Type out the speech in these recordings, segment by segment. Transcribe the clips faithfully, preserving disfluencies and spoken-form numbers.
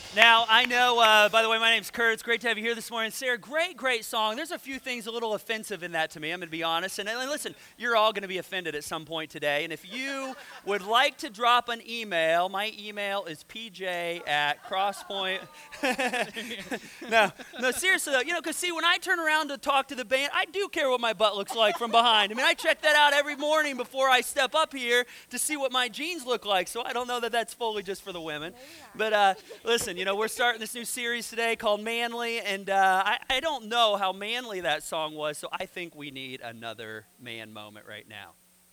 Now, I know, uh, by the way, my name's Kurt. It's great to have you here this morning. Sarah, great, great song. There's a few things a little offensive in that to me, I'm going to be honest. And, and listen, you're all going to be offended at some point today. And if you would like to drop an email, my email is p j at crosspoint. no, no, seriously, though. You know, because see, when I turn around to talk to the band, I do care what my butt looks like from behind. I mean, I check that out every morning before I step up here to see what my jeans look like. So I don't know that that's fully just for the women. But uh, listen, you know, we're starting this new series today called Manly, and uh, I, I don't know how manly that song was, so I think we need another man moment right now.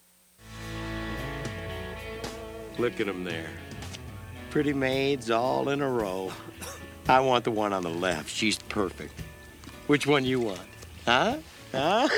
Look at them there. Pretty maids all in a row. I want the one on the left. She's perfect. Which one you want? Huh? Huh?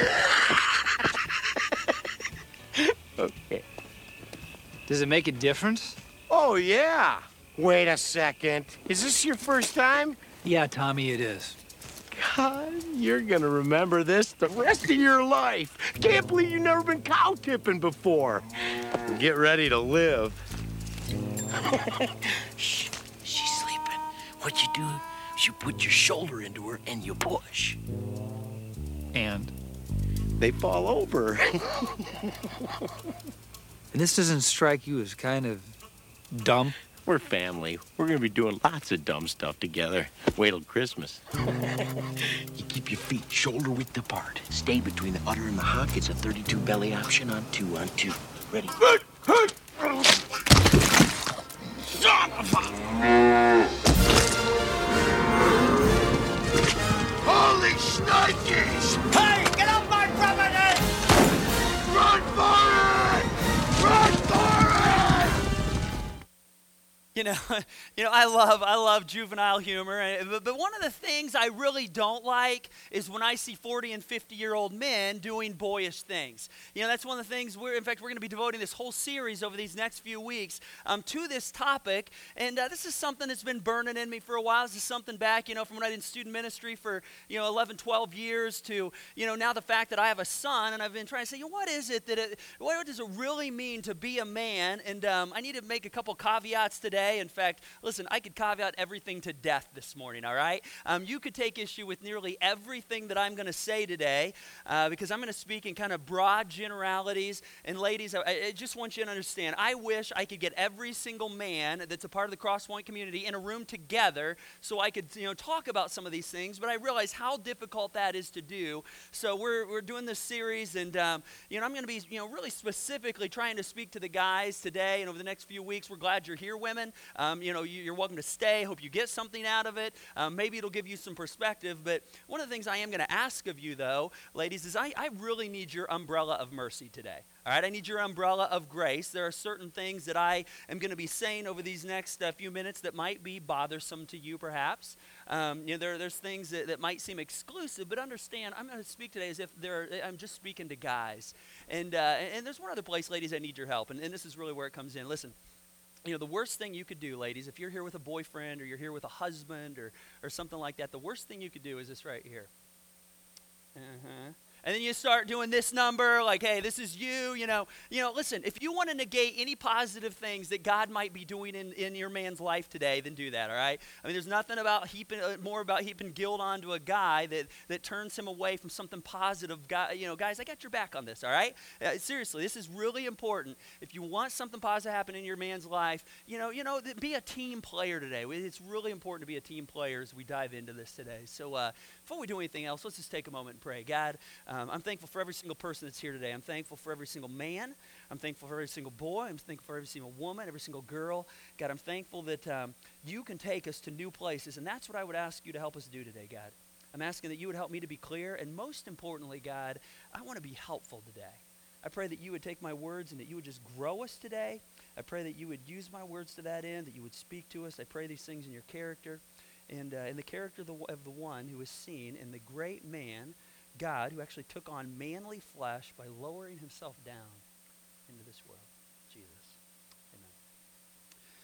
Okay. Does it make a difference? Oh, yeah. Wait a second. Is this your first time? Yeah, Tommy, it is. God, you're gonna remember this the rest of your life. Can't believe you've never been cow tipping before. Get ready to live. Shh, she's sleeping. What you do is you put your shoulder into her and you push. And? They fall over. And this doesn't strike you as kind of dumb? We're family. We're gonna be doing lots of dumb stuff together. Wait till Christmas. You keep your feet shoulder width apart. Stay between the udder and the hock. It's a thirty-two belly option on two on two. Ready? Holy shnikes! Hey, get off my property! Run for it! Run for it! You know, you know, I love, I love juvenile humor, and- but, but one of the things I really don't like is when I see forty and fifty-year-old men doing boyish things. You know, that's one of the things we're, in fact, we're going to be devoting this whole series over these next few weeks um, to this topic, and uh, this is something that's been burning in me for a while. This is something back, you know, from when I did in student ministry for, you know, eleven, twelve years to, you know, now the fact that I have a son, and I've been trying to say, you know, what is it that, it, what does it really mean to be a man? And um, I need to make a couple caveats today. In fact, listen, I could caveat everything to death this morning, all right? Um, you could take issue with nearly everything that I'm going to say today uh, because I'm going to speak in kind of broad generalities. And ladies, I, I just want you to understand, I wish I could get every single man that's a part of the Crosspoint community in a room together so I could, you know, talk about some of these things, but I realize how difficult that is to do. So we're, we're doing this series, and, um, you know, I'm going to be, you know, really specifically trying to speak to the guys today and over the next few weeks. We're glad you're here, women. Um, you know, you, you're welcome to stay. Hope you get something out of it. Um, maybe it'll give you some perspective. But one of the things I am going to ask of you, though, ladies, is I, I really need your umbrella of mercy today. All right, I need your umbrella of grace. There are certain things that I am going to be saying over these next uh, few minutes that might be bothersome to you, perhaps. Um, you know, there, there's things that, that might seem exclusive, but understand, I'm going to speak today as if they're, I'm just speaking to guys. And, uh, and there's one other place, ladies, I need your help, and, and this is really where it comes in. Listen. You know, the worst thing you could do, ladies, if you're here with a boyfriend or you're here with a husband or, or something like that, the worst thing you could do is this right here. Uh-huh. And then you start doing this number, like, hey, this is you, you know. You know, listen, if you want to negate any positive things that God might be doing in, in your man's life today, then do that, all right? I mean, there's nothing about heaping, uh, more about heaping guilt onto a guy that, that turns him away from something positive. Guy, you know, guys, I got your back on this, all right? Uh, seriously, this is really important. If you want something positive to happen in your man's life, you know, you know, th- be a team player today. It's really important to be a team player as we dive into this today. So uh, before we do anything else, let's just take a moment and pray. God, Um, I'm thankful for every single person that's here today. I'm thankful for every single man. I'm thankful for every single boy. I'm thankful for every single woman, every single girl. God, I'm thankful that um, you can take us to new places, and that's what I would ask you to help us do today, God. I'm asking that you would help me to be clear, and most importantly, God, I want to be helpful today. I pray that you would take my words and that you would just grow us today. I pray that you would use my words to that end, that you would speak to us. I pray these things in your character and uh, in the character of the, of the one who is seen in the great man, God, who actually took on manly flesh by lowering himself down into this world. Jesus. Amen. Well,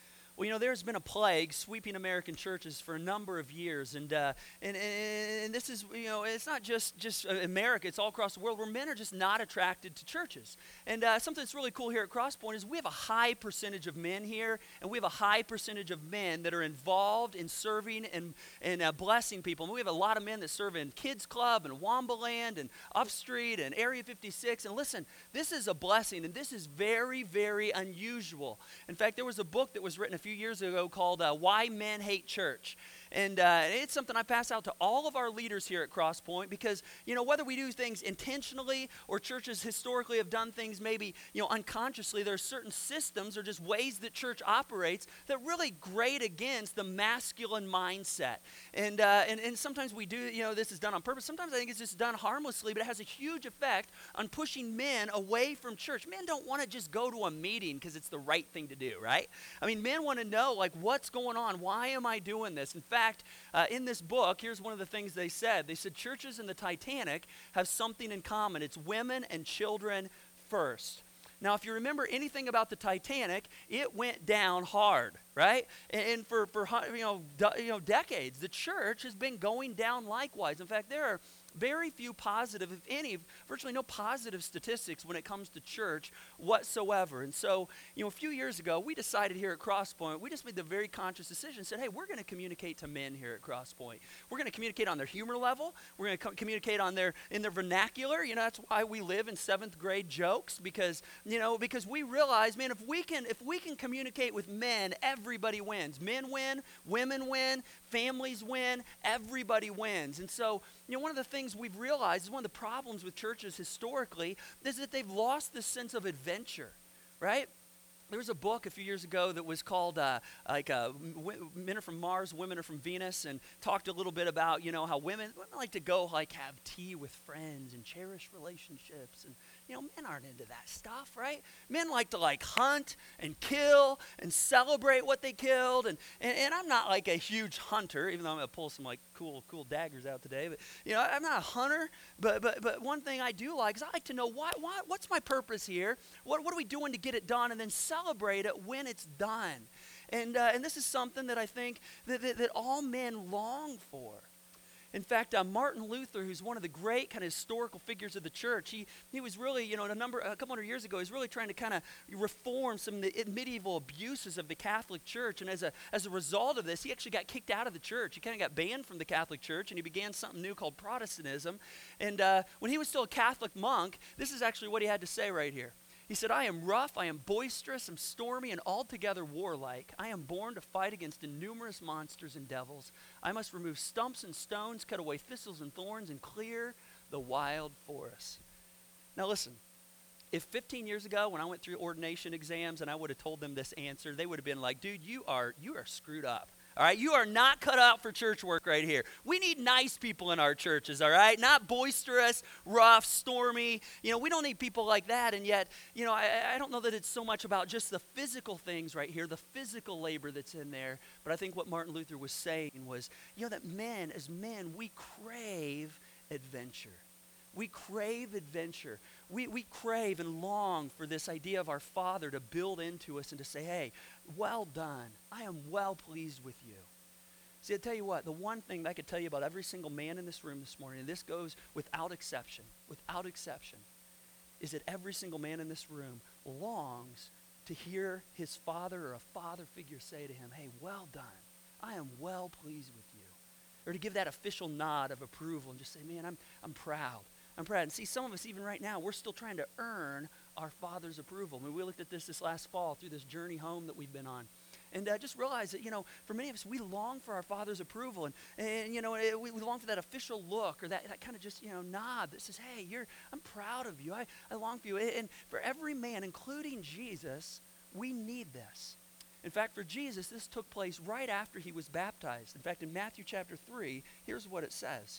Well, you know, there's been a plague sweeping American churches for a number of years, and uh, and, and and this is, you know, it's not just just America; it's all across the world where men are just not attracted to churches. And uh, something that's really cool here at Crosspoint is we have a high percentage of men here, and we have a high percentage of men that are involved in serving and and uh, blessing people. And we have a lot of men that serve in Kids Club and Wambaland and Upstreet and Area fifty-six. And listen, this is a blessing, and this is very, very unusual. In fact, there was a book that was written a few years ago called uh, Why Men Hate Church. And uh, it's something I pass out to all of our leaders here at Crosspoint because, you know, whether we do things intentionally or churches historically have done things maybe, you know, unconsciously, there are certain systems or just ways that church operates that really grate against the masculine mindset. And, uh, and, and sometimes we do, you know, this is done on purpose. Sometimes I think it's just done harmlessly, but it has a huge effect on pushing men away from church. Men don't want to just go to a meeting because it's the right thing to do, right? I mean, men want to know, like, what's going on? Why am I doing this? In fact, uh, in this book, here's one of the things they said. They said churches in the Titanic have something in common. It's women and children first. Now, if you remember anything about the Titanic, it went down hard, right? And, and for, for you know, de- you know, decades, the church has been going down likewise. In fact, there are very few positive, if any, virtually no positive statistics when it comes to church whatsoever. And so, you know, a few years ago, we decided here at Crosspoint, we just made the very conscious decision, said, hey, we're going to communicate to men here at Crosspoint. We're going to communicate on their humor level. We're going to co- communicate on their, in their vernacular. You know, that's why we live in seventh grade jokes, because, you know, because we realize, man, if we can, if we can communicate with men, everybody wins. Men win, women win, families win, everybody wins. And so, you know, one of the things we've realized is one of the problems with churches historically is that they've lost this sense of adventure, right? There was a book a few years ago that was called uh, like uh, w- Men Are From Mars, Women Are From Venus, and talked a little bit about, you know, how women, women like to go like have tea with friends and cherish relationships. And, you know, men aren't into that stuff, right? Men like to like hunt and kill and celebrate what they killed. And, and, and I'm not like a huge hunter, even though I'm going to pull some like cool cool daggers out today. But, you know, I'm not a hunter. But but but one thing I do like is I like to know why, why what's my purpose here? What, what are we doing to get it done? And then celebrate it when it's done. And uh, and this is something that I think that, that, that all men long for. In fact, uh, Martin Luther, who's one of the great kind of historical figures of the church, he he was really, you know, a number a couple hundred years ago, he was really trying to kind of reform some of the medieval abuses of the Catholic Church. And as a as a result of this, he actually got kicked out of the church. He kind of got banned from the Catholic Church, and he began something new called Protestantism. And uh, when he was still a Catholic monk, this is actually what he had to say right here. He said, I am rough, I am boisterous, I'm stormy, and altogether warlike. I am born to fight against innumerous monsters and devils. I must remove stumps and stones, cut away thistles and thorns, and clear the wild forests. Now listen, if fifteen years ago when I went through ordination exams and I would have told them this answer, they would have been like, dude, you are you are screwed up. All right, you are not cut out for church work right here. We need nice people in our churches, all right? Not boisterous, rough, stormy. You know, we don't need people like that. And yet, you know, I, I don't know that it's so much about just the physical things right here, the physical labor that's in there. But I think what Martin Luther was saying was, you know, that men, as men, we crave adventure. We crave adventure. We, we crave and long for this idea of our Father to build into us and to say, hey, well done. I am well pleased with you. See, I tell you what, the one thing that I could tell you about every single man in this room this morning, and this goes without exception, without exception, is that every single man in this room longs to hear his father or a father figure say to him, hey, well done. I am well pleased with you. Or to give that official nod of approval and just say, man, I'm I'm proud. I'm proud. And see, some of us, even right now, we're still trying to earn our Father's approval. I mean, we looked at this this last fall through this journey home that we've been on. And uh, just realize that, you know, for many of us, we long for our Father's approval. And, and you know, we, we long for that official look or that, that kind of just, you know, nod that says, hey, you're, I'm proud of you. I, I long for you. And for every man, including Jesus, we need this. In fact, for Jesus, this took place right after he was baptized. In fact, in Matthew chapter three, here's what it says.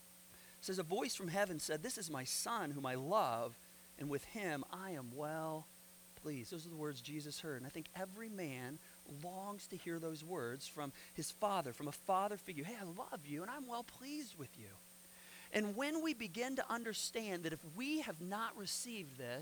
It says, a voice from heaven said, this is my son whom I love, and with him I am well pleased. Those are the words Jesus heard. And I think every man longs to hear those words from his father, from a father figure. Hey, I love you, and I'm well pleased with you. And when we begin to understand that if we have not received this,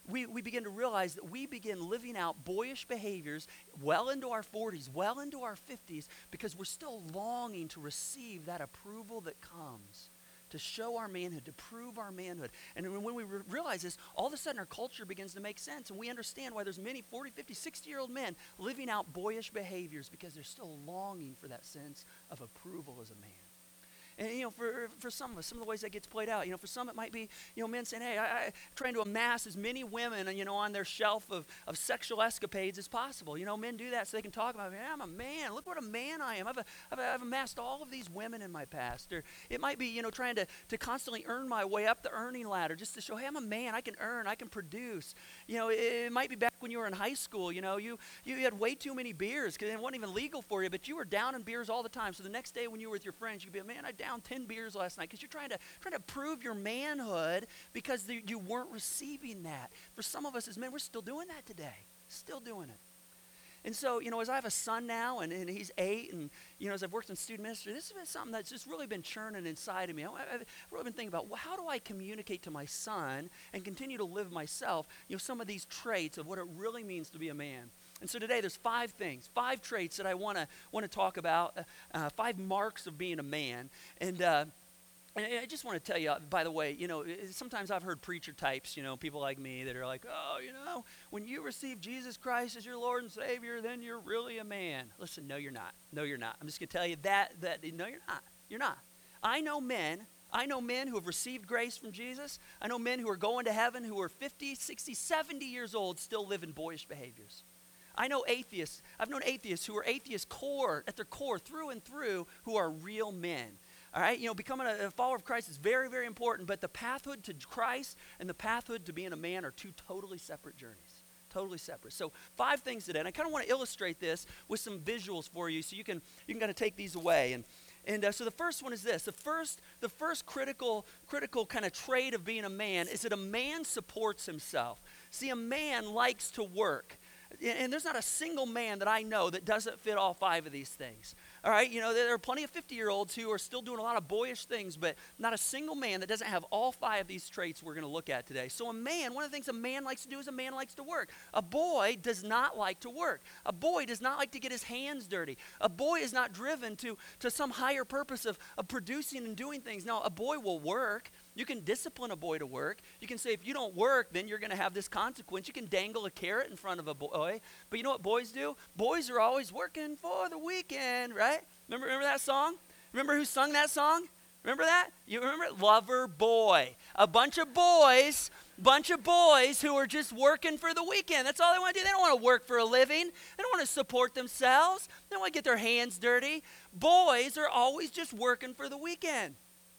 we, we begin to realize that we begin living out boyish behaviors well into our forties, well into our fifties, because we're still longing to receive that approval that comes, to show our manhood, to prove our manhood. And when we re- realize this, all of a sudden our culture begins to make sense, and we understand why there's many forty, fifty, sixty-year-old men living out boyish behaviors, because they're still longing for that sense of approval as a man. And, you know, for for some of us, some of the ways that gets played out, you know, for some it might be, you know, men saying, hey, I, I trying to amass as many women, you know, on their shelf of, of sexual escapades as possible. You know, men do that so they can talk about, man, I'm a man. Look what a man I am. I've, a, I've, a, I've amassed all of these women in my past. Or it might be, you know, trying to, to constantly earn my way up the earning ladder just to show, hey, I'm a man. I can earn. I can produce. You know, it, it might be back when you were in high school. You know, you, you had way too many beers because it wasn't even legal for you, but you were down in beers all the time. So the next day when you were with your friends, you'd be, man, I downed ten beers last night, because you're trying to trying to prove your manhood because the, you weren't receiving that. For some of us as men, we're still doing that today, still doing it. And so, you know, as I have a son now, and, and he's eight, and, you know, as I've worked in student ministry, this has been something that's just really been churning inside of me. I, I've really been thinking about, well, how do I communicate to my son and continue to live myself, you know, some of these traits of what it really means to be a man. And so today there's five things, five traits that I want to want to talk about, uh, uh, five marks of being a man. And, uh, And I just want to tell you, by the way, you know, sometimes I've heard preacher types, you know, people like me that are like, oh, you know, when you receive Jesus Christ as your Lord and Savior, then you're really a man. Listen, no, you're not. No, you're not. I'm just going to tell you that, that, no, you're not. You're not. I know men, I know men who have received grace from Jesus. I know men who are going to heaven who are fifty, sixty, seventy years old, still live in boyish behaviors. I know atheists. I've known atheists who are atheist core, at their core, through and through, who are real men. All right, you know, becoming a, a follower of Christ is very, very important, but the pathhood to Christ and the pathhood to being a man are two totally separate journeys, totally separate. So five things today, and I kind of want to illustrate this with some visuals for you so you can you can kind of take these away. And and uh, so the first one is this: the first the first critical critical kind of trait of being a man is that a man supports himself. See, a man likes to work. And there's not a single man that I know that doesn't fit all five of these things. All right, you know, there are plenty of fifty-year-olds who are still doing a lot of boyish things, but not a single man that doesn't have all five of these traits we're going to look at today. So a man, one of the things a man likes to do is a man likes to work. A boy does not like to work. A boy does not like to get his hands dirty. A boy is not driven to, to some higher purpose of, of producing and doing things. No, a boy will work. You can discipline a boy to work. You can say, if you don't work, then you're going to have this consequence. You can dangle a carrot in front of a boy. But you know what boys do? Boys are always working for the weekend, right? Remember, remember that song? Remember who sung that song? Remember that? You remember it? Lover Boy. A bunch of boys, bunch of boys who are just working for the weekend. That's all they want to do. They don't want to work for a living. They don't want to support themselves. They don't want to get their hands dirty. Boys are always just working for the weekend.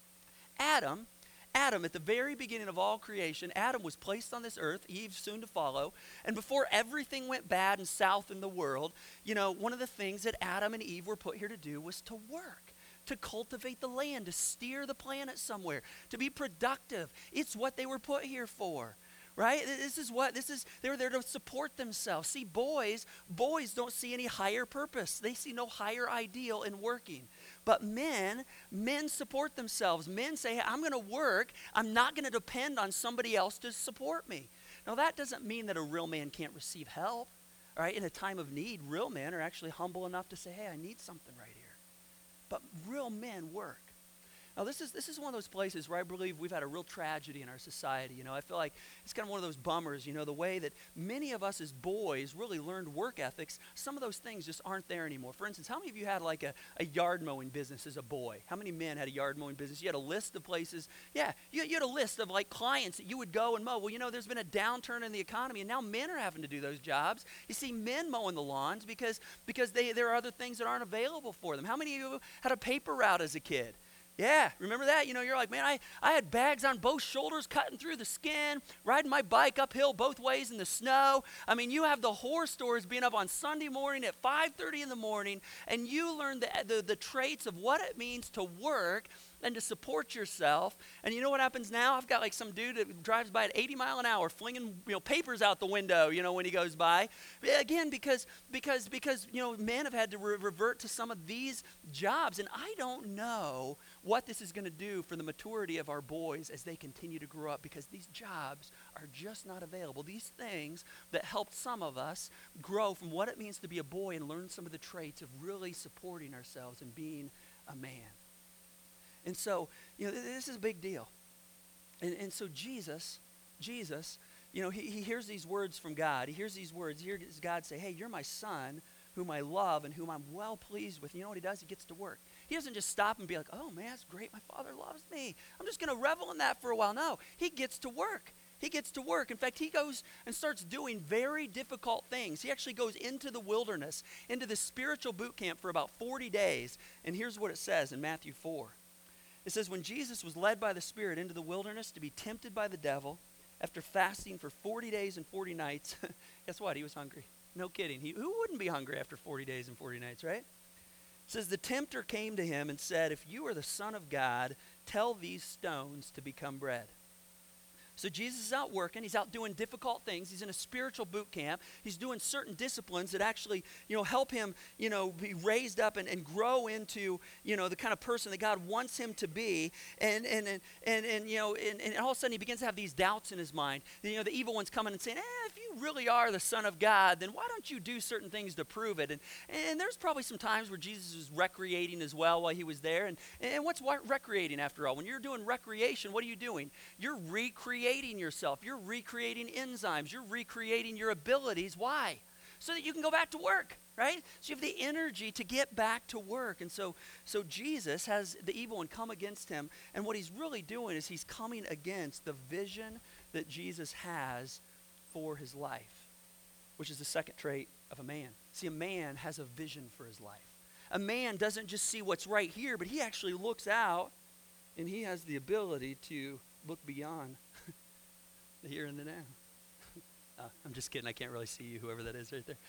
Adam Adam, at the very beginning of all creation, Adam was placed on this earth, Eve soon to follow, and before everything went bad and south in the world, you know, one of the things that Adam and Eve were put here to do was to work, to cultivate the land, to steer the planet somewhere, to be productive. It's what they were put here for. Right? This is what, this is, they were there to support themselves. See, boys, boys don't see any higher purpose. They see no higher ideal in working. But men, men support themselves. Men say, hey, I'm going to work. I'm not going to depend on somebody else to support me. Now, that doesn't mean that a real man can't receive help. All right? In a time of need, real men are actually humble enough to say, hey, I need something right here. But real men work. Now, this is this is one of those places where I believe we've had a real tragedy in our society. You know, I feel like it's kind of one of those bummers, you know, the way that many of us as boys really learned work ethics. Some of those things just aren't there anymore. For instance, how many of you had like a, a yard mowing business as a boy? How many men had a yard mowing business? You had a list of places. Yeah, you, you had a list of like clients that you would go and mow. Well, you know, there's been a downturn in the economy, and now men are having to do those jobs. You see men mowing the lawns because, because they, there are other things that aren't available for them. How many of you had a paper route as a kid? Yeah, remember that? You know, you're like, man, I, I had bags on both shoulders cutting through the skin, riding my bike uphill both ways in the snow. I mean, you have the horror stories being up on Sunday morning at five thirty in the morning, and you learn the, the, the traits of what it means to work and to support yourself. And you know what happens now? I've got like some dude that drives by at eighty mile an hour, flinging you know papers out the window, you know, when he goes by. Again, because because because you know men have had to re- revert to some of these jobs, and I don't know what this is going to do for the maturity of our boys as they continue to grow up, because these jobs are just not available. These things that helped some of us grow from what it means to be a boy and learn some of the traits of really supporting ourselves and being a man. And so, you know, th- this is a big deal. And, and so Jesus, Jesus, you know, he, he hears these words from God. He hears these words. He hears God say, hey, you're my son, whom I love and whom I'm well pleased with. And you know what he does? He gets to work. He doesn't just stop and be like, oh, man, that's great. My father loves me. I'm just going to revel in that for a while. No, he gets to work. He gets to work. In fact, he goes and starts doing very difficult things. He actually goes into the wilderness, into the spiritual boot camp for about forty days. And here's what it says in Matthew four. It says, when Jesus was led by the Spirit into the wilderness to be tempted by the devil, after fasting for forty days and forty nights, guess what? He was hungry. No kidding. He, who wouldn't be hungry after forty days and forty nights, right? It says, the tempter came to him and said, if you are the Son of God, tell these stones to become bread. So Jesus is out working. He's out doing difficult things. He's in a spiritual boot camp. He's doing certain disciplines that actually, you know, help him, you know, be raised up and, and grow into, you know, the kind of person that God wants him to be. And, and, and, and, and you know, and, and all of a sudden he begins to have these doubts in his mind. You know, the evil one's coming and saying, eh, if you really are the Son of God, then why don't you do certain things to prove it? And, and there's probably some times where Jesus was recreating as well while he was there. And, and what's recreating after all? When you're doing recreation, what are you doing? You're recreating. Recreating yourself. You're recreating enzymes. You're recreating your abilities. Why? So that you can go back to work, right? So you have the energy to get back to work. And so, so Jesus has the evil one come against him. And what he's really doing is he's coming against the vision that Jesus has for his life, which is the second trait of a man. See, a man has a vision for his life. A man doesn't just see what's right here, but he actually looks out and he has the ability to look beyond the here and the now. uh, I'm just kidding. I can't really see you, whoever that is right there.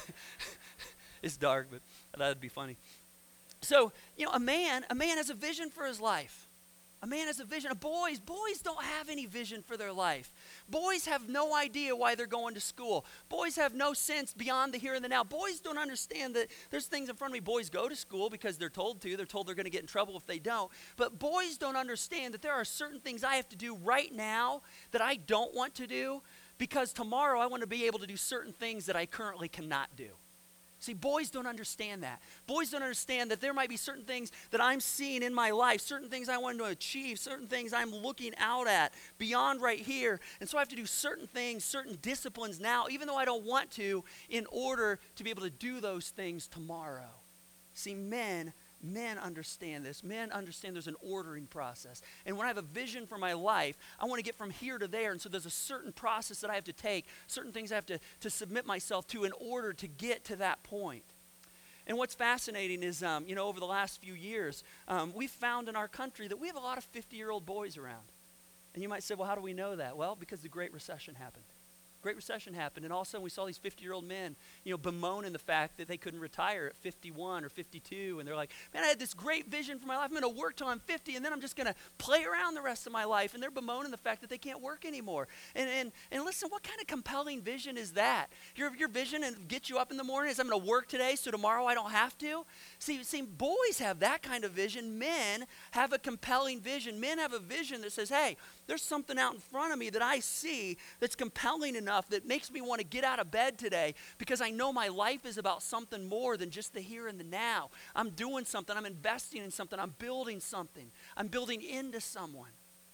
It's dark, but I thought it'd be funny. So, you know, a man, a man has a vision for his life. A man has a vision. A boys, boys don't have any vision for their life. Boys have no idea why they're going to school. Boys have no sense beyond the here and the now. Boys don't understand that there's things in front of me. Boys go to school because they're told to. They're told they're going to get in trouble if they don't. But boys don't understand that there are certain things I have to do right now that I don't want to do because tomorrow I want to be able to do certain things that I currently cannot do. See, boys don't understand that. Boys don't understand that there might be certain things that I'm seeing in my life, certain things I want to achieve, certain things I'm looking out at beyond right here. And so I have to do certain things, certain disciplines now, even though I don't want to, in order to be able to do those things tomorrow. See, men Men understand this. Men understand there's an ordering process. And when I have a vision for my life, I want to get from here to there. And so there's a certain process that I have to take, certain things I have to, to submit myself to in order to get to that point. And what's fascinating is, um, you know, over the last few years, um, we've found in our country that we have a lot of fifty-year-old boys around. And you might say, well, how do we know that? Well, because the Great Recession happened. Great Recession happened, and all of a sudden we saw these fifty-year-old men, you know, bemoaning the fact that they couldn't retire at fifty-one or fifty-two, and they're like, man, I had this great vision for my life. I'm going to work till I'm fifty, and then I'm just going to play around the rest of my life, and they're bemoaning the fact that they can't work anymore. And and and listen, what kind of compelling vision is that? Your, your vision and get you up in the morning is I'm going to work today so tomorrow I don't have to? See, see, boys have that kind of vision. Men have a compelling vision. Men have a vision that says, hey, there's something out in front of me that I see that's compelling enough that makes me want to get out of bed today because I know my life is about something more than just the here and the now. I'm doing something. I'm investing in something. I'm building something. I'm building into someone.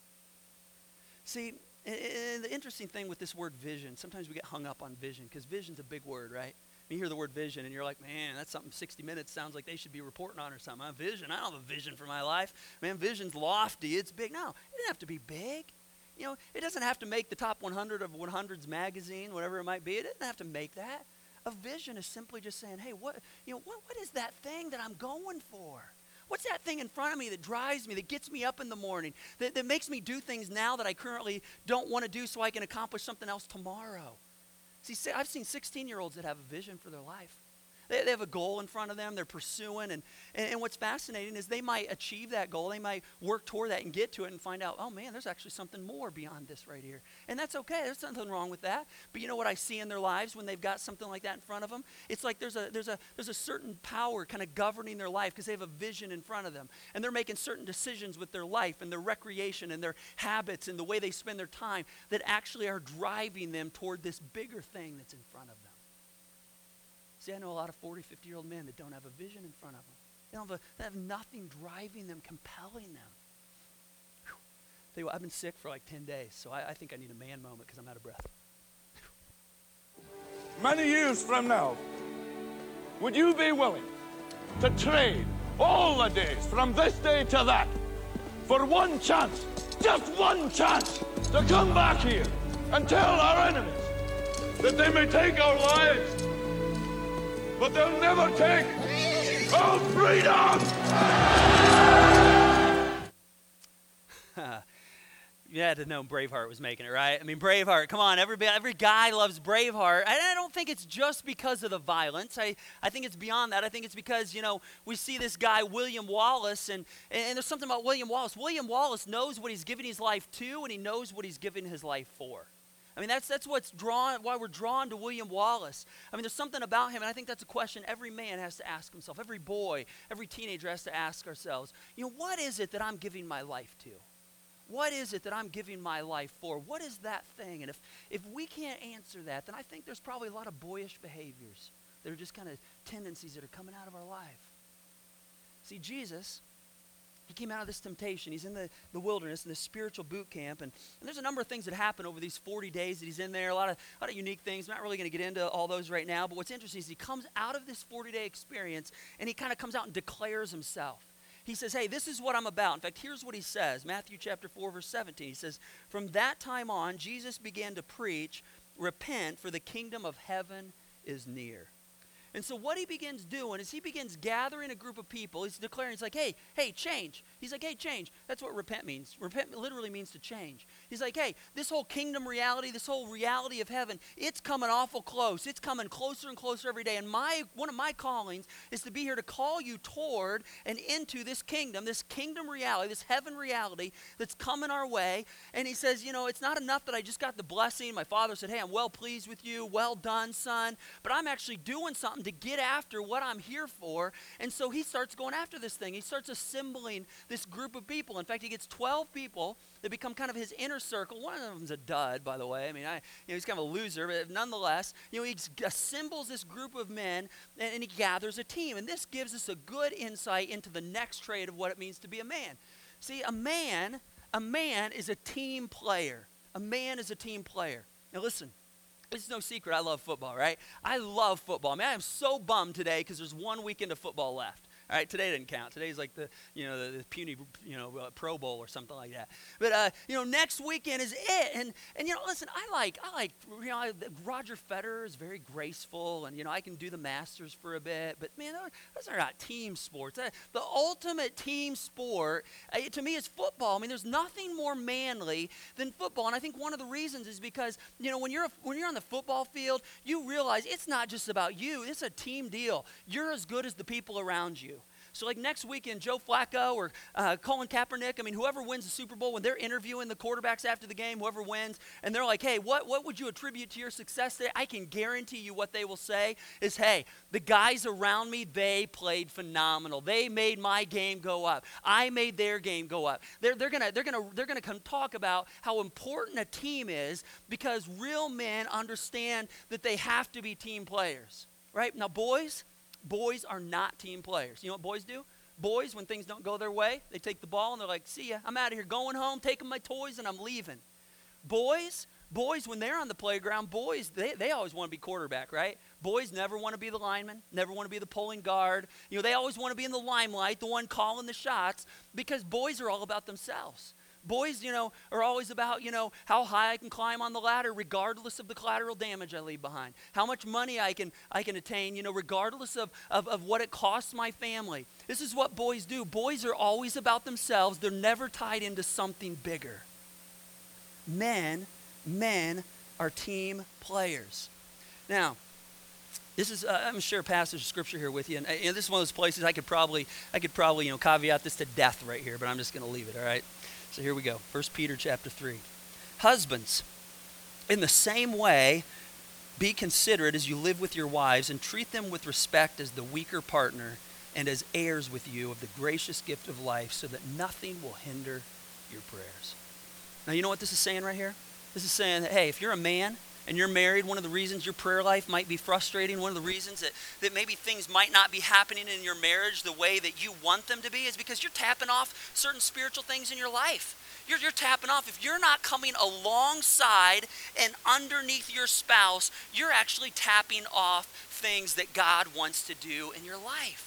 See, and the interesting thing with this word vision, sometimes we get hung up on vision because vision's a big word, right? You hear the word vision and you're like, man, that's something sixty minutes sounds like they should be reporting on or something. A vision, I don't have a vision for my life. Man, vision's lofty, it's big. No, it doesn't have to be big. You know, it doesn't have to make the top one hundred of one hundred's magazine, whatever it might be. It doesn't have to make that. A vision is simply just saying, hey, what, you know, what, what is that thing that I'm going for? What's that thing in front of me that drives me, that gets me up in the morning, that, that makes me do things now that I currently don't want to do so I can accomplish something else tomorrow? See, I've seen sixteen-year-olds that have a vision for their life. They, they have a goal in front of them. They're pursuing. And, and, and what's fascinating is they might achieve that goal. They might work toward that and get to it and find out, oh, man, there's actually something more beyond this right here. And that's okay. There's nothing wrong with that. But you know what I see in their lives when they've got something like that in front of them? It's like there's a, there's a, there's a certain power kind of governing their life because they have a vision in front of them. And they're making certain decisions with their life and their recreation and their habits and the way they spend their time that actually are driving them toward this bigger thing that's in front of them. See, I know a lot of forty, fifty-year-old men that don't have a vision in front of them. They, don't have, a, they have nothing driving them, compelling them. Whew. Tell you what, I've been sick for like ten days, so I, I think I need a man moment because I'm out of breath. Many years from now, would you be willing to trade all the days from this day to that for one chance, just one chance, to come back here and tell our enemies that they may take our lives, but they'll never take our freedom? You had to know Braveheart was making it, right? I mean, Braveheart, come on, everybody, every guy loves Braveheart. And I don't think it's just because of the violence. I, I think it's beyond that. I think it's because, you know, we see this guy, William Wallace, and, and there's something about William Wallace. William Wallace knows what he's giving his life to, and he knows what he's giving his life for. I mean, that's that's what's drawn, why we're drawn to William Wallace. I mean, there's something about him, and I think that's a question every man has to ask himself, every boy, every teenager has to ask ourselves, you know, what is it that I'm giving my life to? What is it that I'm giving my life for? What is that thing? And if, if we can't answer that, then I think there's probably a lot of boyish behaviors that are just kind of tendencies that are coming out of our life. See, Jesus, he came out of this temptation. He's in the, the wilderness, in this spiritual boot camp. And, and there's a number of things that happen over these forty days that he's in there, a lot of, a lot of unique things. I'm not really going to get into all those right now. But what's interesting is he comes out of this forty-day experience, and he kind of comes out and declares himself. He says, hey, this is what I'm about. In fact, here's what he says. Matthew chapter four, verse seventeen. He says, from that time on, Jesus began to preach, repent, for the kingdom of heaven is near. And so what he begins doing is he begins gathering a group of people. He's declaring, he's like, hey, hey, change. He's like, hey, change. That's what repent means. Repent literally means to change. He's like, hey, this whole kingdom reality, this whole reality of heaven, it's coming awful close. It's coming closer and closer every day. And my one of my callings is to be here to call you toward and into this kingdom, this kingdom reality, this heaven reality that's coming our way. And he says, you know, it's not enough that I just got the blessing. My father said, hey, I'm well pleased with you. Well done, son. But I'm actually doing something to get after what I'm here for. And so he starts going after this thing. He starts assembling this group of people. In fact, he gets twelve people that become kind of his inner circle. One of them's a dud, by the way. I mean, I, you know, he's kind of a loser, but nonetheless, you know, he assembles this group of men and, and he gathers a team. And this gives us a good insight into the next trait of what it means to be a man. See, a man, a man is a team player. A man is a team player. Now listen. It's no secret I love football, right? I love football. I mean, I am so bummed today because there's one weekend of football left. All right, today didn't count. Today's like the, you know, the, the puny, you know, uh, Pro Bowl or something like that. But, uh, you know, next weekend is it. And, and you know, listen, I like, I like, you know, I, Roger Federer is very graceful. And, you know, I can do the Masters for a bit. But, man, those are not team sports. Uh, the ultimate team sport, uh, to me, is football. I mean, there's nothing more manly than football. And I think one of the reasons is because, you know, when you're, a, when you're on the football field, you realize it's not just about you. It's a team deal. You're as good as the people around you. So like next weekend, Joe Flacco or uh, Colin Kaepernick, I mean, whoever wins the Super Bowl, when they're interviewing the quarterbacks after the game, whoever wins, and they're like, hey, what, what would you attribute to your success today? I can guarantee you what they will say is, hey, the guys around me, they played phenomenal. They made my game go up. I made their game go up. They're, they're gonna, they're gonna, they're gonna come talk about how important a team is because real men understand that they have to be team players, right? Now, boys, Boys are not team players. You know what boys do? Boys, when things don't go their way, they take the ball and they're like, see ya, I'm out of here, going home, taking my toys, and I'm leaving. Boys, boys, when they're on the playground, boys, they, they always want to be quarterback, right? Boys never want to be the lineman, never want to be the pulling guard. You know, they always want to be in the limelight, the one calling the shots, because boys are all about themselves. Boys, you know, are always about, you know, how high I can climb on the ladder regardless of the collateral damage I leave behind. How much money I can I can attain, you know, regardless of, of, of what it costs my family. This is what boys do. Boys are always about themselves. They're never tied into something bigger. Men, men are team players. Now, This is, uh, I'm going to share a passage of scripture here with you. And, uh, you know, this is one of those places I could probably, I could probably, you know, caveat this to death right here, but I'm just going to leave it, all right? So here we go. First Peter chapter three. Husbands, in the same way, be considerate as you live with your wives and treat them with respect as the weaker partner and as heirs with you of the gracious gift of life, so that nothing will hinder your prayers. Now, you know what this is saying right here? This is saying that, hey, if you're a man and you're married, one of the reasons your prayer life might be frustrating, one of the reasons that, that maybe things might not be happening in your marriage the way that you want them to be, is because you're tapping off certain spiritual things in your life. You're, you're tapping off. If you're not coming alongside and underneath your spouse, you're actually tapping off things that God wants to do in your life.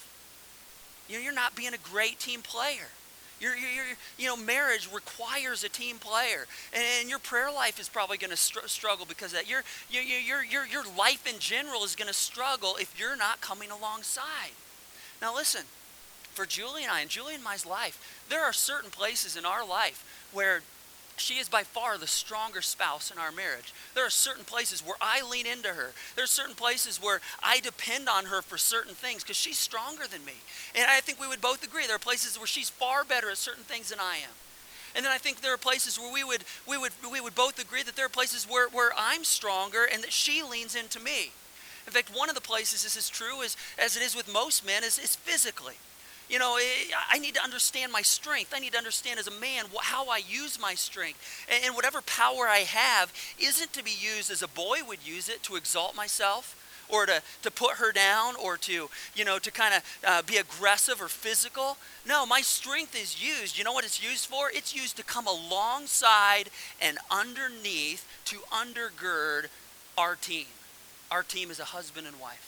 You know, you're not being a great team player. You're, you're, you're, you know, marriage requires a team player, and, and your prayer life is probably going to str- struggle because of that. Your, your, your, your, your life in general is going to struggle if you're not coming alongside. Now listen, for Julie and I, and Julie and I's life, there are certain places in our life where she is by far the stronger spouse in our marriage. There are certain places where I lean into her. There are certain places where I depend on her for certain things because she's stronger than me. And I think we would both agree there are places where she's far better at certain things than I am. And then I think there are places where we would we would we would both agree that there are places where, where I'm stronger and that she leans into me. In fact, one of the places this is true is, as it is with most men, is, is physically. You know, I need to understand my strength. I need to understand as a man how I use my strength. And whatever power I have isn't to be used as a boy would use it to exalt myself or to, to put her down or to, you know, to kind of uh, be aggressive or physical. No, my strength is used. You know what it's used for? It's used to come alongside and underneath to undergird our team. Our team is a husband and wife.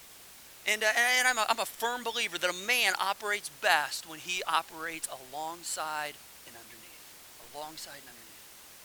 And, uh, and I'm, a, I'm a firm believer that a man operates best when he operates alongside and underneath. Alongside and underneath.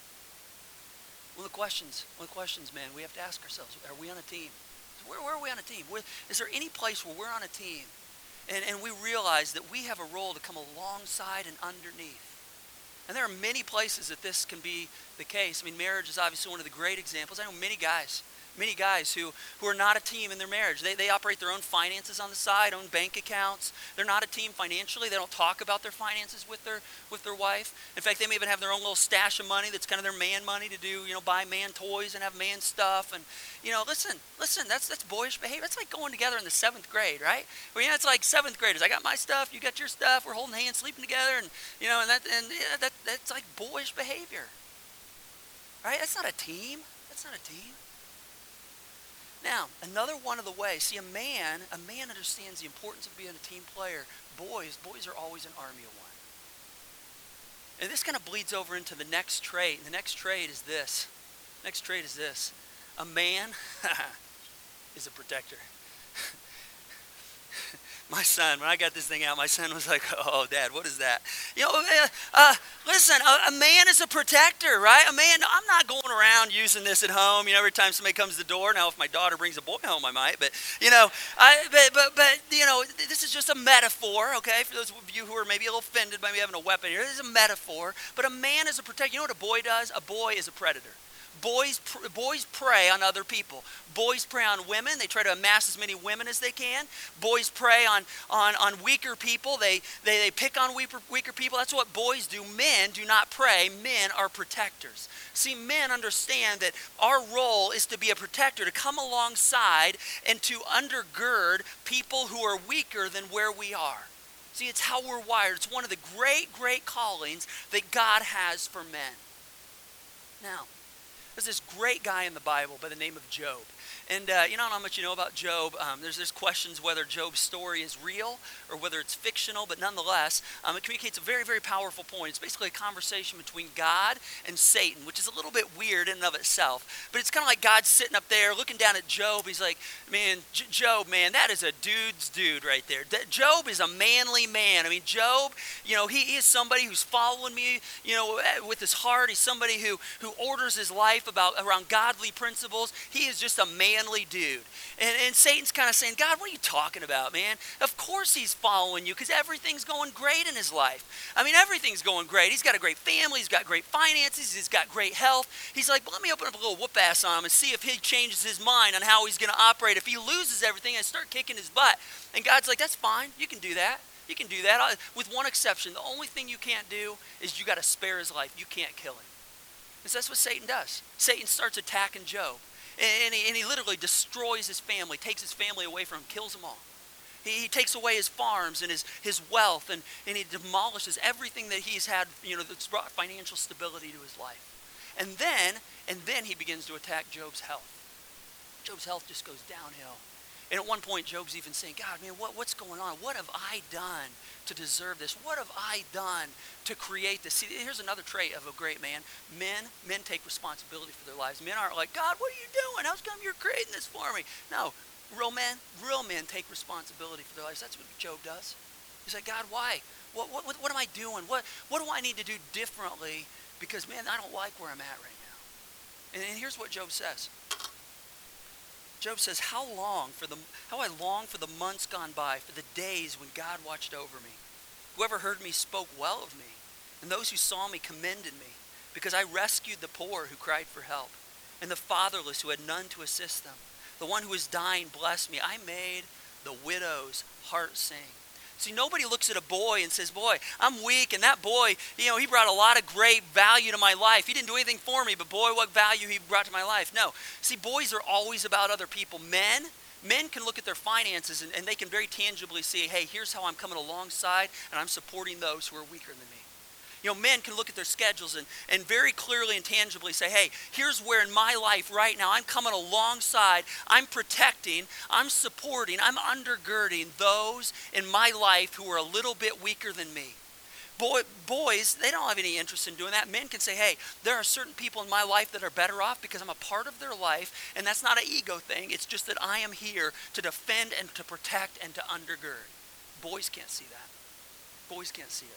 One of the questions, one of the questions, man, we have to ask ourselves, are we on a team? Where, where are we on a team? Where, is there any place where we're on a team and, and we realize that we have a role to come alongside and underneath? And there are many places that this can be the case. I mean, marriage is obviously one of the great examples. I know many guys Many guys who, who are not a team in their marriage. They, they operate their own finances on the side, own bank accounts. They're not a team financially. They don't talk about their finances with their with their wife. In fact, they may even have their own little stash of money that's kind of their man money to do, you know, buy man toys and have man stuff. And, you know, listen, listen, that's that's boyish behavior. That's like going together in the seventh grade, right? Well, you know, it's like seventh graders. I got my stuff, you got your stuff. We're holding hands, sleeping together, and you know, and that and yeah, that that's like boyish behavior, right? That's not a team. That's not a team. Now, another one of the ways, see, a man, a man understands the importance of being a team player. Boys, boys are always an army of one. And this kind of bleeds over into the next trait. The next trait is this. Next trait is this. A man is a protector. My son, when I got this thing out, my son was like, oh, Dad, what is that? You know, uh, uh, listen, a, a man is a protector, right? A man, I'm not going around using this at home. You know, every time somebody comes to the door. Now, if my daughter brings a boy home, I might. But, you know, I, but, but, but, you know, this is just a metaphor, okay? For those of you who are maybe a little offended by me having a weapon here, this is a metaphor. But a man is a protector. You know what a boy does? A boy is a predator. Boys, pr- boys prey on other people. Boys prey on women. They try to amass as many women as they can. Boys prey on, on, on weaker people. They, they, they pick on weaker, weaker people. That's what boys do. Men do not prey. Men are protectors. See, men understand that our role is to be a protector, to come alongside and to undergird people who are weaker than where we are. See, it's how we're wired. It's one of the great, great callings that God has for men. Now, there's this great guy in the Bible by the name of Job. And uh, you know how much you know about Job. Um, there's, there's questions whether Job's story is real or whether it's fictional, but nonetheless, um, it communicates a very, very powerful point. It's basically a conversation between God and Satan, which is a little bit weird in and of itself. But it's kind of like God sitting up there looking down at Job. He's like, man, J- Job, man, that is a dude's dude right there. D- Job is a manly man. I mean, Job, you know, he, he is somebody who's following me, you know, with his heart. He's somebody who, who orders his life about around godly principles. He is just a man manly dude. And, and Satan's kind of saying, God, what are you talking about, man? Of course he's following you because everything's going great in his life. I mean, everything's going great. He's got a great family. He's got great finances. He's got great health. He's like, well, let me open up a little whoop ass on him and see if he changes his mind on how he's going to operate. If he loses everything and start kicking his butt. And God's like, that's fine. You can do that. You can do that. I, with one exception, the only thing you can't do is you got to spare his life. You can't kill him. Because that's what Satan does. Satan starts attacking Job. And, and, he, and he literally destroys his family, takes his family away from him, kills them all. He, he takes away his farms and his, his wealth, and, and he demolishes everything that he's had, you know, that's brought financial stability to his life. And then, and then he begins to attack Job's health. Job's health just goes downhill. And at one point, Job's even saying, God, man, what, what's going on? What have I done to deserve this? What have I done to create this? See, here's another trait of a great man. Men, men take responsibility for their lives. Men aren't like, God, what are you doing? How come you're creating this for me? No, real men, real men take responsibility for their lives. That's what Job does. He's like, God, why? What, what, what am I doing? What, what do I need to do differently? Because, man, I don't like where I'm at right now. And, and here's what Job says. Job says, how long for the, how I long for the months gone by, for the days when God watched over me. Whoever heard me spoke well of me, and those who saw me commended me, because I rescued the poor who cried for help, and the fatherless who had none to assist them. The one who was dying blessed me. I made the widow's heart sing. See, nobody looks at a boy and says, boy, I'm weak, and that boy, you know, he brought a lot of great value to my life. He didn't do anything for me, but boy, what value he brought to my life. No. See, boys are always about other people. Men, men can look at their finances, and, and they can very tangibly see, hey, here's how I'm coming alongside, and I'm supporting those who are weaker than me. You know, men can look at their schedules and, and very clearly and tangibly say, hey, here's where in my life right now I'm coming alongside, I'm protecting, I'm supporting, I'm undergirding those in my life who are a little bit weaker than me. Boy, boys, they don't have any interest in doing that. Men can say, hey, there are certain people in my life that are better off because I'm a part of their life, and that's not an ego thing. It's just that I am here to defend and to protect and to undergird. Boys can't see that. Boys can't see it.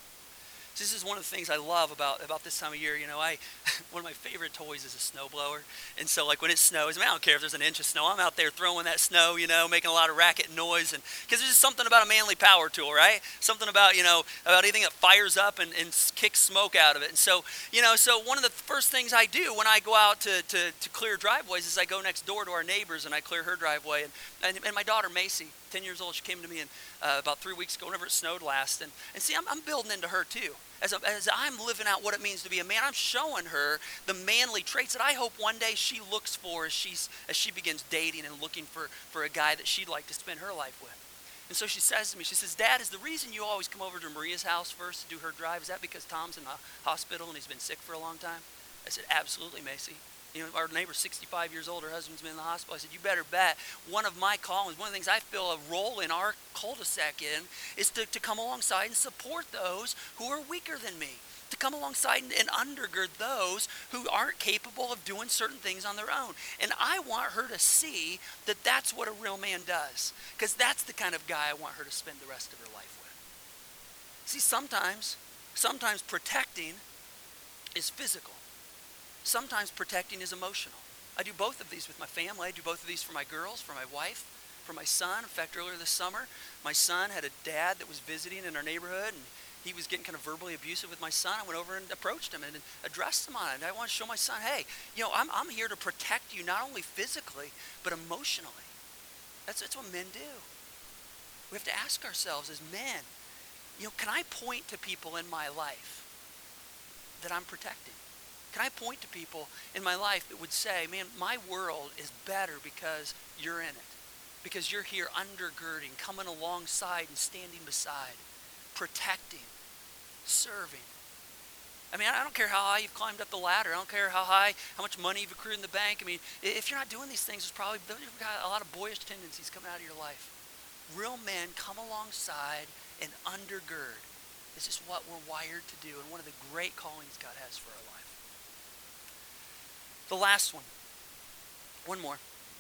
This is one of the things I love about, about this time of year. You know, I one of my favorite toys is a snowblower. And so, like, when it snows, I mean, I don't care if there's an inch of snow. I'm out there throwing that snow, you know, making a lot of racket and noise. And because there's just something about a manly power tool, right? Something about, you know, about anything that fires up and, and kicks smoke out of it. And so, you know, so one of the first things I do when I go out to, to, to clear driveways is I go next door to our neighbors and I clear her driveway. And, and, and my daughter, Macy, ten years old, she came to me and, uh, about three weeks ago whenever it snowed last. And, and see, I'm, I'm building into her, too. As, a, as I'm living out what it means to be a man, I'm showing her the manly traits that I hope one day she looks for as, she's, as she begins dating and looking for, for a guy that she'd like to spend her life with. And so she says to me, she says, Dad, is the reason you always come over to Maria's house first to do her drive, is that because Tom's in the hospital and he's been sick for a long time? I said, absolutely, Macy. You know, our neighbor's sixty-five years old. Her husband's been in the hospital. I said, you better bet one of my callings, one of the things I feel a role in our cul-de-sac in is to, to come alongside and support those who are weaker than me, to come alongside and, and undergird those who aren't capable of doing certain things on their own. And I want her to see that that's what a real man does, because that's the kind of guy I want her to spend the rest of her life with. See, sometimes, sometimes protecting is physical. Sometimes protecting is emotional. I do both of these with my family. I do both of these for my girls, for my wife, for my son. In fact, earlier this summer, my son had a dad that was visiting in our neighborhood, and he was getting kind of verbally abusive with my son. I went over and approached him and addressed him on it. And I want to show my son, hey, you know, I'm, I'm here to protect you not only physically, but emotionally. That's, that's what men do. We have to ask ourselves as men, you know, can I point to people in my life that I'm protecting? Can I point to people in my life that would say, man, my world is better because you're in it, because you're here undergirding, coming alongside and standing beside, protecting, serving. I mean, I don't care how high you've climbed up the ladder. I don't care how high, how much money you've accrued in the bank. I mean, if you're not doing these things, there's probably you've got a lot of boyish tendencies coming out of your life. Real men come alongside and undergird. This is what we're wired to do, and one of the great callings God has for our life. The last one. One more.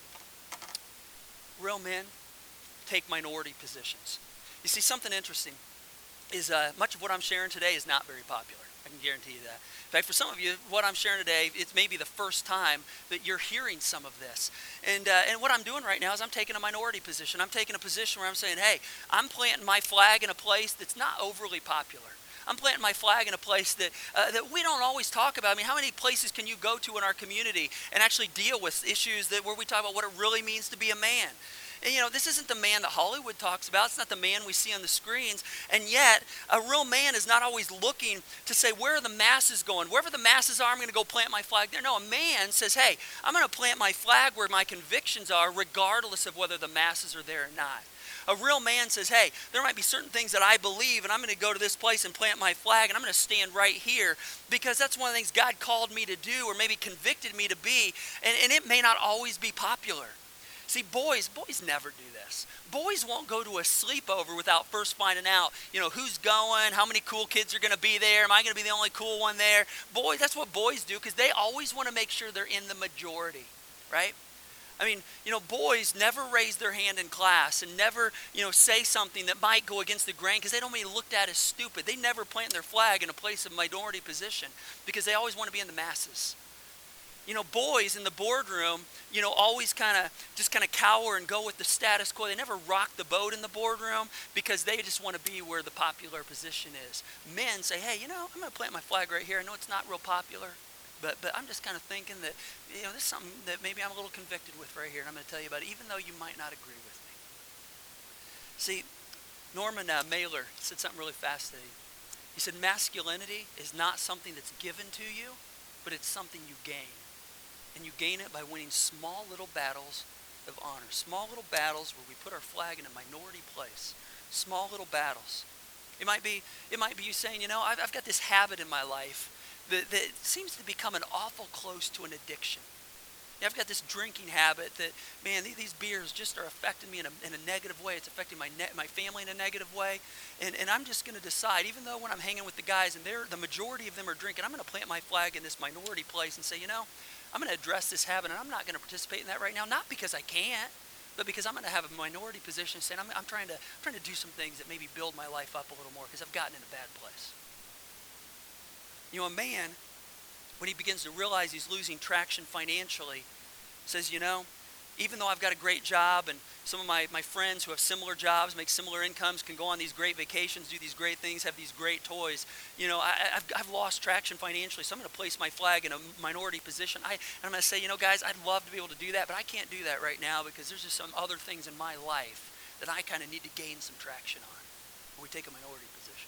Real men take minority positions. You see, something interesting is uh, much of what I'm sharing today is not very popular. I can guarantee you that. In fact, for some of you, what I'm sharing today, it's maybe the first time that you're hearing some of this. And uh, and what I'm doing right now is I'm taking a minority position. I'm taking a position where I'm saying, hey, I'm planting my flag in a place that's not overly popular. I'm planting my flag in a place that uh, that we don't always talk about. I mean, how many places can you go to in our community and actually deal with issues that where we talk about what it really means to be a man? And, you know, this isn't the man that Hollywood talks about. It's not the man we see on the screens. And yet, a real man is not always looking to say, where are the masses going? Wherever the masses are, I'm going to go plant my flag there. No, a man says, hey, I'm going to plant my flag where my convictions are, regardless of whether the masses are there or not. A real man says, hey, there might be certain things that I believe, and I'm going to go to this place and plant my flag, and I'm going to stand right here because that's one of the things God called me to do or maybe convicted me to be, and, and it may not always be popular. See, boys, boys never do this. Boys won't go to a sleepover without first finding out, you know, who's going, how many cool kids are going to be there, am I going to be the only cool one there? Boys, that's what boys do because they always want to make sure they're in the majority, right? I mean, you know, boys never raise their hand in class and never, you know, say something that might go against the grain because they don't want to be looked at as stupid. They never plant their flag in a place of minority position because they always want to be in the masses. You know, boys in the boardroom, you know, always kind of just kind of cower and go with the status quo. They never rock the boat in the boardroom because they just want to be where the popular position is. Men say, hey, you know, I'm going to plant my flag right here. I know it's not real popular. But but I'm just kind of thinking that, you know, this is something that maybe I'm a little convicted with right here, and I'm going to tell you about it, even though you might not agree with me. See, Norman uh, Mailer said something really fascinating. He said, masculinity is not something that's given to you, but it's something you gain. And you gain it by winning small little battles of honor. Small little battles where we put our flag in a minority place. Small little battles. It might be, it might be you saying, you know, I've, I've got this habit in my life that, that seems to become an awful close to an addiction. Yeah, I've got this drinking habit that, man, these beers just are affecting me in a, in a negative way. It's affecting my ne- my family in a negative way. And, and I'm just going to decide, even though when I'm hanging with the guys and they're, the majority of them are drinking, I'm going to plant my flag in this minority place and say, you know, I'm going to address this habit, and I'm not going to participate in that right now, not because I can't, but because I'm going to have a minority position saying I'm, I'm, trying to, I'm trying to do some things that maybe build my life up a little more because I've gotten in a bad place. You know, a man, when he begins to realize he's losing traction financially, says, you know, even though I've got a great job and some of my, my friends who have similar jobs, make similar incomes, can go on these great vacations, do these great things, have these great toys, you know, I, I've, I've lost traction financially, so I'm going to place my flag in a minority position. I, and I'm going to say, you know, guys, I'd love to be able to do that, but I can't do that right now because there's just some other things in my life that I kind of need to gain some traction on. Or we take a minority position.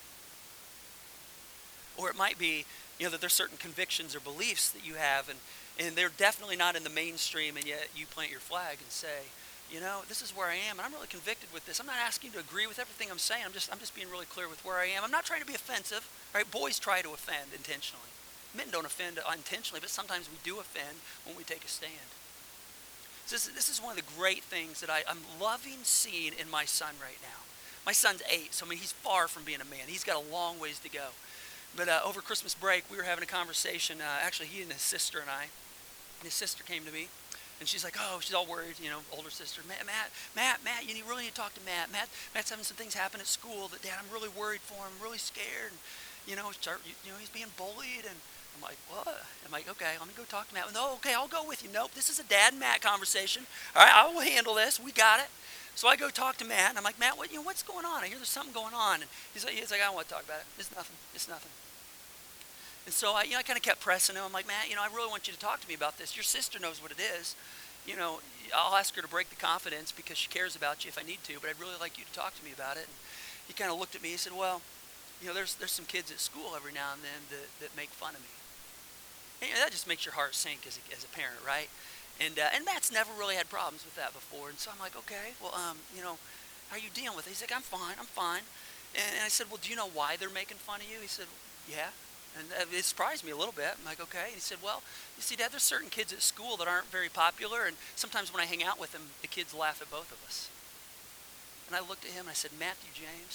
Or it might be, you know, that there's certain convictions or beliefs that you have, and, and they're definitely not in the mainstream, and yet you plant your flag and say, you know, this is where I am, and I'm really convicted with this. I'm not asking you to agree with everything I'm saying. I'm just, I'm just being really clear with where I am. I'm not trying to be offensive, right? Boys try to offend intentionally. Men don't offend intentionally, but sometimes we do offend when we take a stand. So this, this is one of the great things that I, I'm loving seeing in my son right now. My son's eight, so I mean, he's far from being a man. He's got a long ways to go. But uh, over Christmas break, we were having a conversation. Uh, actually, he and his sister and I. And his sister came to me, and she's like, "Oh, she's all worried, you know, older sister. Matt, Matt, Matt, Matt, you really need to talk to Matt. Matt, Matt's having some things happen at school that, Dad, I'm really worried for him. I'm really scared. And, you know, start, you know, he's being bullied." And I'm like, "What?" I'm like, "Okay, let me go talk to Matt." No, okay, I'll go with you. Nope, this is a Dad and Matt conversation. All right, I will handle this. We got it. So I go talk to Matt, and I'm like, "Matt, what, you know, what's going on? I hear there's something going on." And he's like, he's like, "I don't want to talk about it. It's nothing. It's nothing." And so I, you know, I kind of kept pressing him. I'm like, "Matt, you know, I really want you to talk to me about this. Your sister knows what it is. You know, I'll ask her to break the confidence because she cares about you if I need to, but I'd really like you to talk to me about it." And he kind of looked at me. He said, "Well, you know, there's there's some kids at school every now and then that, that make fun of me." And, you know, that just makes your heart sink as a, as a parent, right? And uh, and Matt's never really had problems with that before. And so I'm like, "Okay, well, um, you know, how are you dealing with it?" He's like, "I'm fine, I'm fine." And, and I said, "Well, do you know why they're making fun of you?" He said, "Yeah." And it surprised me a little bit. I'm like, "Okay." And he said, "Well, you see, Dad, there's certain kids at school that aren't very popular, and sometimes when I hang out with them, the kids laugh at both of us." And I looked at him and I said, "Matthew James,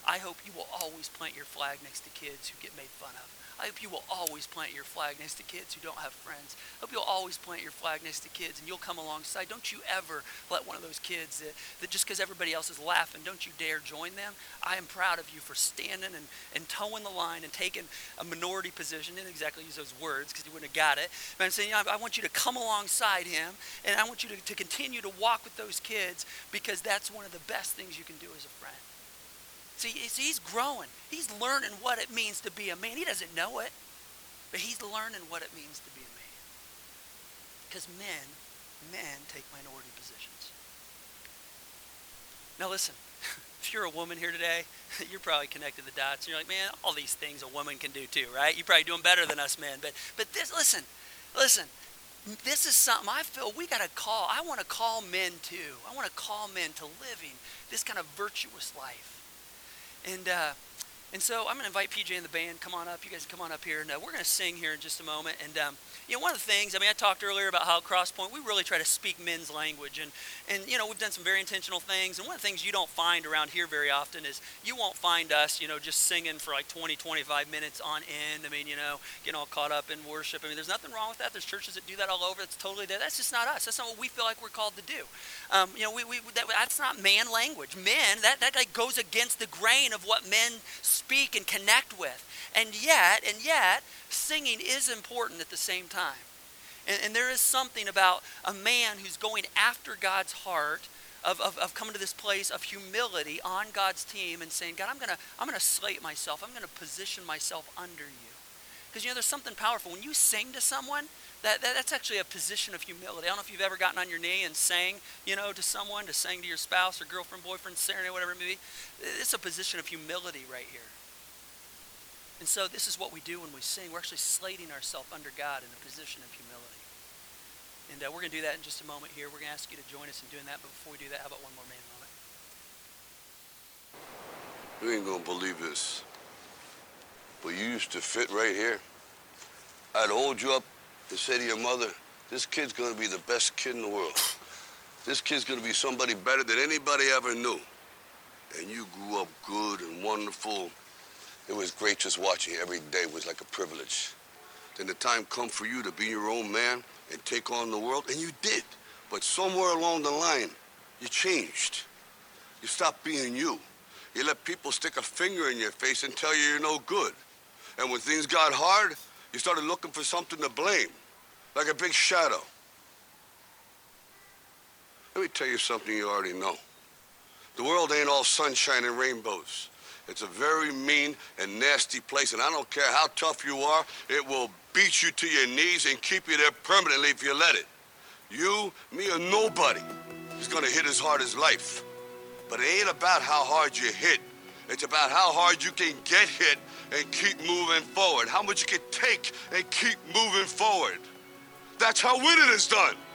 I hope you will always plant your flag next to kids who get made fun of. I hope you will always plant your flag next to kids who don't have friends. I hope you'll always plant your flag next to kids and you'll come alongside. Don't you ever let one of those kids that, that just because everybody else is laughing, don't you dare join them. I am proud of you for standing and, and towing the line and taking a minority position. Didn't exactly use those words because you wouldn't have got it. But I'm saying, you know, I, I want you to come alongside him, and I want you to, to continue to walk with those kids, because that's one of the best things you can do as a friend. See, see, he's growing. He's learning what it means to be a man. He doesn't know it, but he's learning what it means to be a man. Because men, men take minority positions. Now listen, if you're a woman here today, you're probably connected the dots. And you're like, man, all these things a woman can do too, right? You're probably doing better than us men. But but this, listen, listen. This is something I feel we got to call. I want to call men too. I want to call men to living this kind of virtuous life. And uh, and so I'm going to invite P J and the band. Come on up. You guys come on up here. And uh, we're going to sing here in just a moment. And, um, you know, one of the things, I mean, I talked earlier about how at Crosspoint, we really try to speak men's language. And, and, you know, we've done some very intentional things. And one of the things you don't find around here very often is you won't find us, you know, just singing for like twenty, twenty-five minutes on end. I mean, you know, getting all caught up in worship. I mean, there's nothing wrong with that. There's churches that do that all over. It's totally there. That's just not us. That's not what we feel like we're called to do. Um, you know, we, we that, that's not man language. Men, that, that like goes against the grain of what men speak and connect with. And yet, and yet, singing is important at the same time. And, and there is something about a man who's going after God's heart of, of, of coming to this place of humility on God's team and saying, God, I'm gonna I'm gonna slate myself. I'm gonna position myself under you. Because, you know, there's something powerful. When you sing to someone, that, that that's actually a position of humility. I don't know if you've ever gotten on your knee and sang, you know, to someone, to sing to your spouse or girlfriend, boyfriend, serenade, whatever it may be. It's a position of humility right here. And so this is what we do when we sing. We're actually slating ourselves under God in a position of humility. And uh, we're going to do that in just a moment here. We're going to ask you to join us in doing that. But before we do that, how about one more man moment? You ain't going to believe this, but you used to fit right here. I'd hold you up and say to your mother, this kid's going to be the best kid in the world. This kid's going to be somebody better than anybody ever knew. And you grew up good and wonderful. It was great just watching you every day. It was like a privilege. Then the time come for you to be your own man and take on the world, and you did. But somewhere along the line, you changed. You stopped being you. You let people stick a finger in your face and tell you you're no good. And when things got hard, you started looking for something to blame, like a big shadow. Let me tell you something you already know. The world ain't all sunshine and rainbows. It's a very mean and nasty place, and I don't care how tough you are, it will beat you to your knees and keep you there permanently if you let it. You, me, or nobody is gonna hit as hard as life. But it ain't about how hard you hit. It's about how hard you can get hit and keep moving forward. How much you can take and keep moving forward. That's how winning is done.